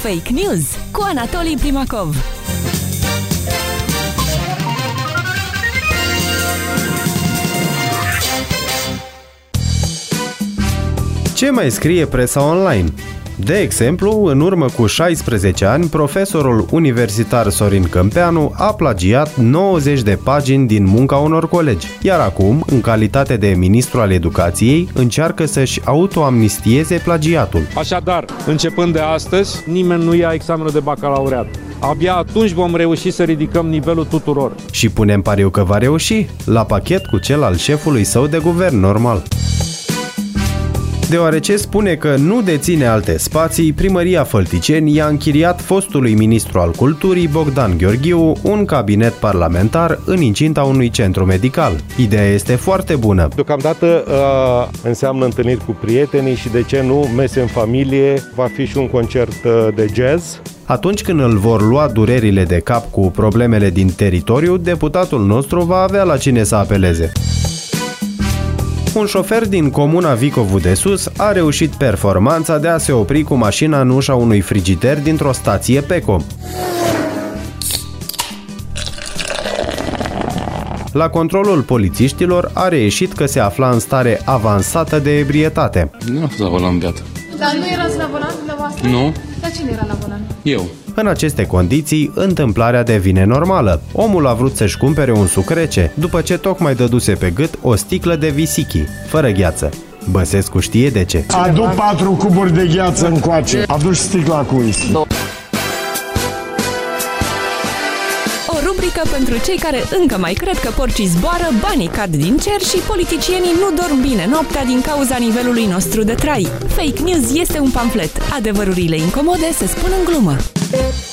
Fake News cu Anatolii Primacov. Ce mai scrie presa online? De exemplu, în urmă cu 16 ani, profesorul universitar Sorin Câmpeanu a plagiat 90 de pagini din munca unor colegi, iar acum, în calitate de ministru al educației, încearcă să-și autoamnistieze plagiatul. Așadar, începând de astăzi, nimeni nu ia examenul de bacalaureat. Abia atunci vom reuși să ridicăm nivelul tuturor. Și punem pariu că va reuși, la pachet cu cel al șefului său de guvern, normal. Deoarece spune că nu deține alte spații, Primăria Fălticeni i-a închiriat fostului ministru al culturii, Bogdan Gheorghiu, un cabinet parlamentar în incinta unui centru medical. Ideea este foarte bună. Deocamdată înseamnă întâlniri cu prietenii și, de ce nu, mese în familie, va fi și un concert de jazz. Atunci când îl vor lua durerile de cap cu problemele din teritoriu, deputatul nostru va avea la cine să apeleze. Un șofer din comuna Vicovu de Sus a reușit performanța de a se opri cu mașina în ușa unui frigider dintr-o stație Peco. La controlul polițiștilor a reieșit că se afla în stare avansată de ebrietate. Nu a fost la volan, beată. Dar nu erați la volan dumneavoastră? Nu. Dar cine era la volan? Eu. În aceste condiții, întâmplarea devine normală. Omul a vrut să-și cumpere un suc rece, după ce tocmai dăduse pe gât o sticlă de whisky, fără gheață. Băsescu știe de ce. Adu 4 cuburi de gheață încoace. Adu sticla cu whisky. O rubrică pentru cei care încă mai cred că porcii zboară, banii cad din cer și politicienii nu dorm bine noaptea din cauza nivelului nostru de trai. Fake News este un pamflet. Adevărurile incomode se spun în glumă.